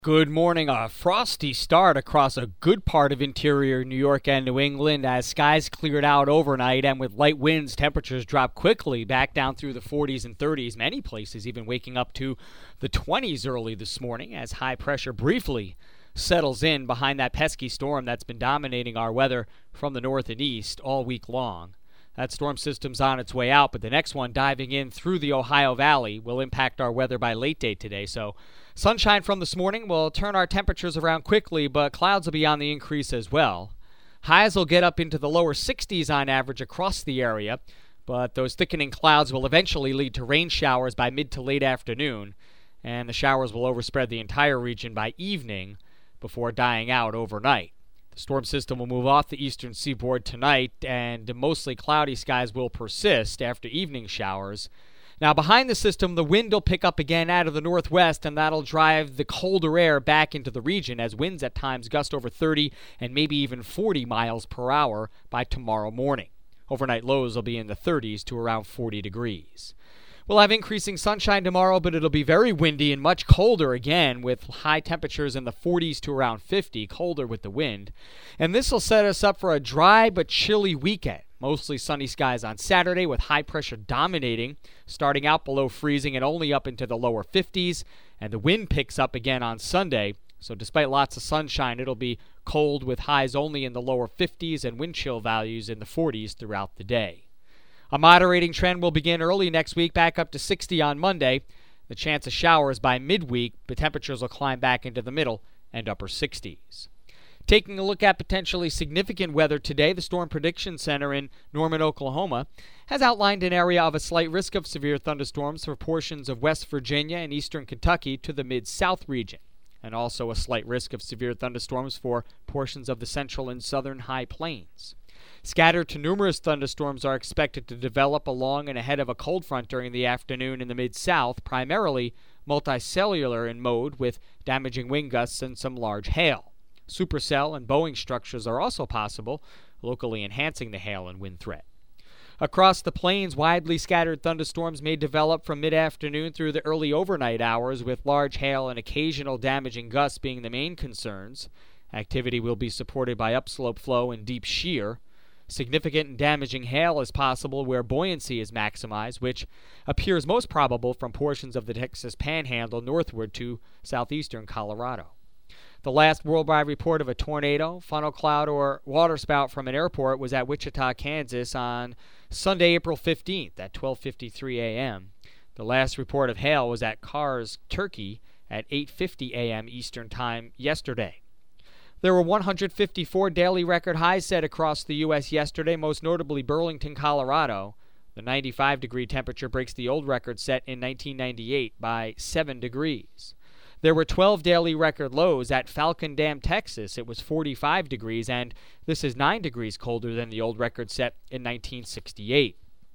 Good morning. A frosty start across a good part of interior New York and New England as skies cleared out overnight, and with light winds, temperatures dropped quickly back down through the 40s and 30s. Many places even waking up to the 20s early this morning as high pressure briefly settles in behind that pesky storm that's been dominating our weather from the north and east all week long. That storm system's on its way out, but the next one diving in through the Ohio Valley will impact our weather by late day today. So sunshine from this morning will turn our temperatures around quickly, but clouds will be on the increase as well. Highs will get up into the lower 60s on average across the area, but those thickening clouds will eventually lead to rain showers by mid to late afternoon, and the showers will overspread the entire region by evening before dying out overnight. The storm system will move off the eastern seaboard tonight, and mostly cloudy skies will persist after evening showers. Now, behind the system, the wind will pick up again out of the northwest, and that'll drive the colder air back into the region as winds at times gust over 30 and maybe even 40 miles per hour by tomorrow morning. Overnight lows will be in the 30s to around 40 degrees. We'll have increasing sunshine tomorrow, but it'll be very windy and much colder again, with high temperatures in the 40s to around 50, colder with the wind. And this will set us up for a dry but chilly weekend. Mostly sunny skies on Saturday with high pressure dominating, starting out below freezing and only up into the lower 50s. And the wind picks up again on Sunday. So despite lots of sunshine, it'll be cold with highs only in the lower 50s and wind chill values in the 40s throughout the day. A moderating trend will begin early next week, back up to 60 on Monday. The chance of showers by midweek, but temperatures will climb back into the middle and upper 60s. Taking a look at potentially significant weather today, the Storm Prediction Center in Norman, Oklahoma, has outlined an area of a slight risk of severe thunderstorms for portions of West Virginia and eastern Kentucky to the mid-south region, and also a slight risk of severe thunderstorms for portions of the central and southern high plains. Scattered to numerous thunderstorms are expected to develop along and ahead of a cold front during the afternoon in the mid-south, primarily multicellular in mode with damaging wind gusts and some large hail. Supercell and Boeing structures are also possible, locally enhancing the hail and wind threat. Across the plains, widely scattered thunderstorms may develop from mid-afternoon through the early overnight hours, with large hail and occasional damaging gusts being the main concerns. Activity will be supported by upslope flow and deep shear. Significant and damaging hail is possible where buoyancy is maximized, which appears most probable from portions of the Texas Panhandle northward to southeastern Colorado. The last worldwide report of a tornado, funnel cloud, or waterspout from an airport was at Wichita, Kansas on Sunday, April 15th at 12:53 a.m. The last report of hail was at Kars, Turkey at 8:50 a.m. Eastern Time yesterday. There were 154 daily record highs set across the U.S. yesterday, most notably Burlington, Colorado. The 95-degree temperature breaks the old record set in 1998 by 7 degrees. There were 12 daily record lows at Falcon Dam, Texas. It was 45 degrees, and this is 9 degrees colder than the old record set in 1968.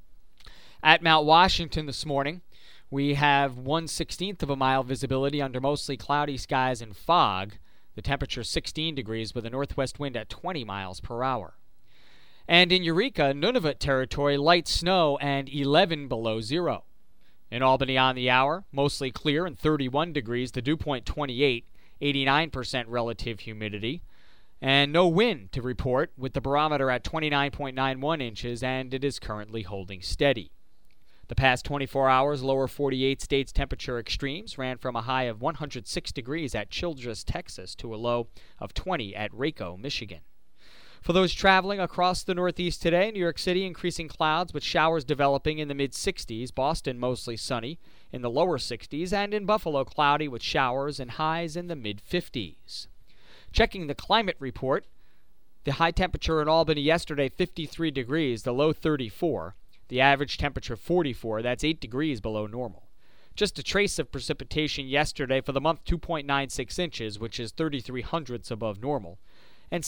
At Mount Washington this morning, we have 1/16th of a mile visibility under mostly cloudy skies and fog. The temperature 16 degrees with a northwest wind at 20 miles per hour. And in Eureka, Nunavut territory, light snow and 11 below zero. In Albany on the hour, mostly clear and 31 degrees, the dew point 28, 89% relative humidity. And no wind to report with the barometer at 29.91 inches, and it is currently holding steady. The past 24 hours, lower 48 states temperature extremes ran from a high of 106 degrees at Childress, Texas, to a low of 20 at Waco, Michigan. For those traveling across the Northeast today, New York City increasing clouds with showers developing in the mid-60s, Boston mostly sunny in the lower 60s, and in Buffalo cloudy with showers and highs in the mid-50s. Checking the climate report, the high temperature in Albany yesterday, 53 degrees, the low 34. The average temperature 44, that's 8 degrees below normal. Just a trace of precipitation yesterday for the month, 2.96 inches, which is 33 hundredths above normal, and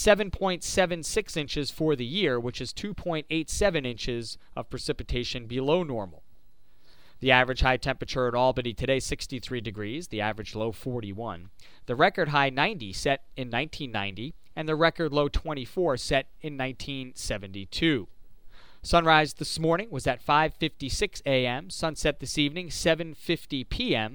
7.76 inches for the year, which is 2.87 inches of precipitation below normal. The average high temperature in Albany today, 63 degrees, the average low 41. The record high 90 set in 1990, and the record low 24 set in 1972. Sunrise this morning was at 5:56 a.m., sunset this evening 7:50 p.m.,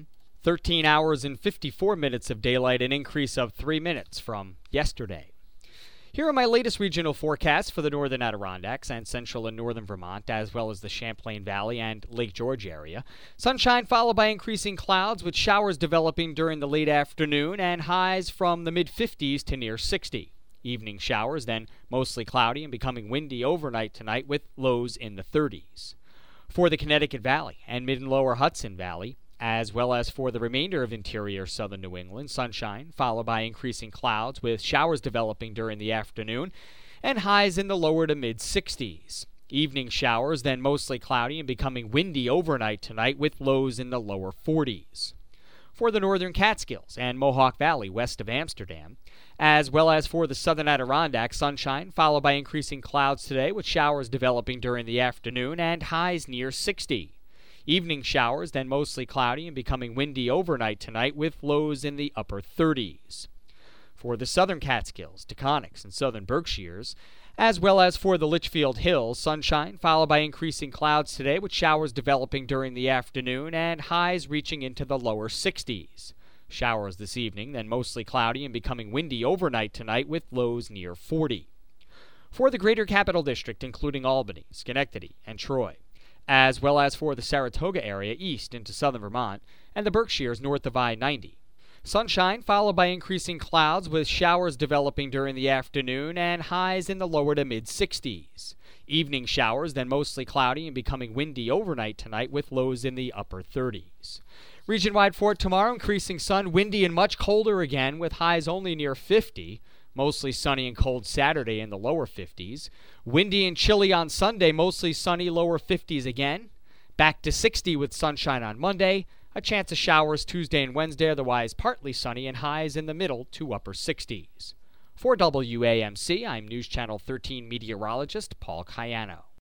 13 hours and 54 minutes of daylight, an increase of 3 minutes from yesterday. Here are my latest regional forecasts for the northern Adirondacks and central and northern Vermont, as well as the Champlain Valley and Lake George area. Sunshine followed by increasing clouds, with showers developing during the late afternoon and highs from the mid-50s to near 60. Evening showers, then mostly cloudy and becoming windy overnight tonight, with lows in the 30s. For the Connecticut Valley and mid and lower Hudson Valley, as well as for the remainder of interior southern New England, sunshine followed by increasing clouds, with showers developing during the afternoon and highs in the lower to mid-60s. Evening showers, then mostly cloudy and becoming windy overnight tonight, with lows in the lower 40s. For the northern Catskills and Mohawk Valley west of Amsterdam, as well as for the southern Adirondack, sunshine followed by increasing clouds today, with showers developing during the afternoon and highs near 60. Evening showers, then mostly cloudy and becoming windy overnight tonight, with lows in the upper 30s. For the southern Catskills, Taconics, and southern Berkshires, as well as for the Litchfield Hills, sunshine followed by increasing clouds today, with showers developing during the afternoon and highs reaching into the lower 60s. Showers this evening, then mostly cloudy and becoming windy overnight tonight, with lows near 40. For the greater Capital District, including Albany, Schenectady, and Troy, as well as for the Saratoga area east into southern Vermont and the Berkshires north of I-90. Sunshine followed by increasing clouds, with showers developing during the afternoon and highs in the lower to mid-60s. Evening showers, then mostly cloudy and becoming windy overnight tonight, with lows in the upper 30s. Region-wide for tomorrow, increasing sun, windy and much colder again, with highs only near 50. Mostly sunny and cold Saturday in the lower 50s. Windy and chilly on Sunday, mostly sunny, lower 50s again. Back to 60 with sunshine on Monday. A chance of showers Tuesday and Wednesday, otherwise partly sunny, and highs in the middle to upper 60s. For WAMC, I'm News Channel 13 meteorologist Paul Cayano.